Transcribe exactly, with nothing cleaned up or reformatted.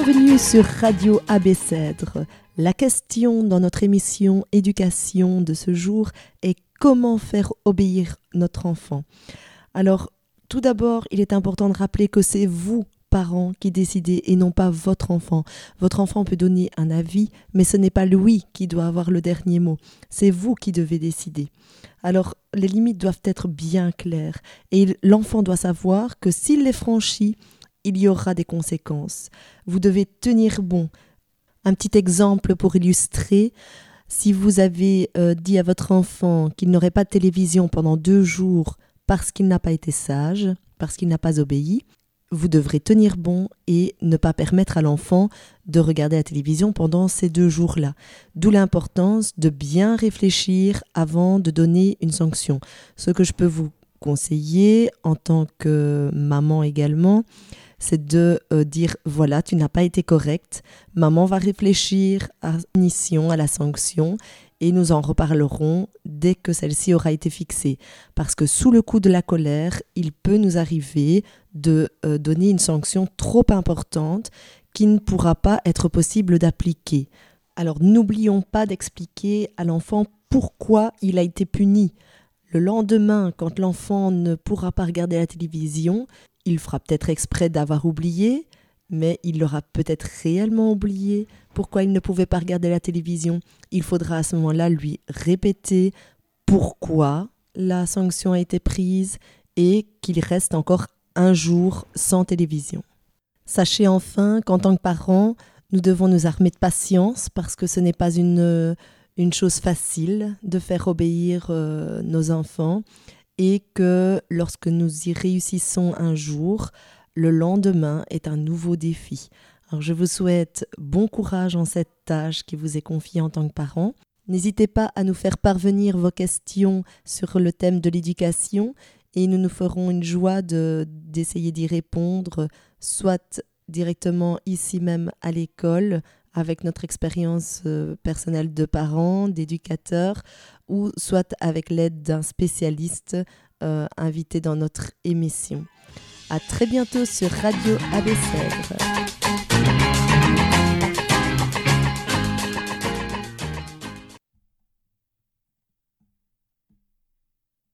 Bienvenue sur Radio Abécèdre. La question dans notre émission éducation de ce jour est comment faire obéir notre enfant. Alors, tout d'abord, il est important de rappeler que c'est vous, parents, qui décidez et non pas votre enfant. Votre enfant peut donner un avis, mais ce n'est pas lui qui doit avoir le dernier mot. C'est vous qui devez décider. Alors, les limites doivent être bien claires et l'enfant doit savoir que s'il les franchit, il y aura des conséquences. Vous devez tenir bon. Un petit exemple pour illustrer, si vous avez euh, dit à votre enfant qu'il n'aurait pas de télévision pendant deux jours parce qu'il n'a pas été sage, parce qu'il n'a pas obéi, vous devrez tenir bon et ne pas permettre à l'enfant de regarder la télévision pendant ces deux jours-là. D'où l'importance de bien réfléchir avant de donner une sanction. Ce que je peux vous conseiller en tant que maman également, c'est de euh, dire voilà, tu n'as pas été correct, maman va réfléchir à la punition, à la sanction et nous en reparlerons dès que celle-ci aura été fixée. Parce que sous le coup de la colère, il peut nous arriver de euh, donner une sanction trop importante qui ne pourra pas être possible d'appliquer. Alors n'oublions pas d'expliquer à l'enfant pourquoi il a été puni. Le lendemain, quand l'enfant ne pourra pas regarder la télévision, il fera peut-être exprès d'avoir oublié, mais il l'aura peut-être réellement oublié. Pourquoi il ne pouvait pas regarder la télévision ? Il faudra à ce moment-là lui répéter pourquoi la sanction a été prise et qu'il reste encore un jour sans télévision. Sachez enfin qu'en tant que parents, nous devons nous armer de patience parce que ce n'est pas une, une chose facile de faire obéir euh, nos enfants. Et que lorsque nous y réussissons un jour, le lendemain est un nouveau défi. Alors je vous souhaite bon courage en cette tâche qui vous est confiée en tant que parent. N'hésitez pas à nous faire parvenir vos questions sur le thème de l'éducation et nous nous ferons une joie de, d'essayer d'y répondre, soit directement ici même à l'école, avec notre expérience euh, personnelle de parents, d'éducateurs, ou soit avec l'aide d'un spécialiste euh, invité dans notre émission. À très bientôt sur Radio Abécèdre.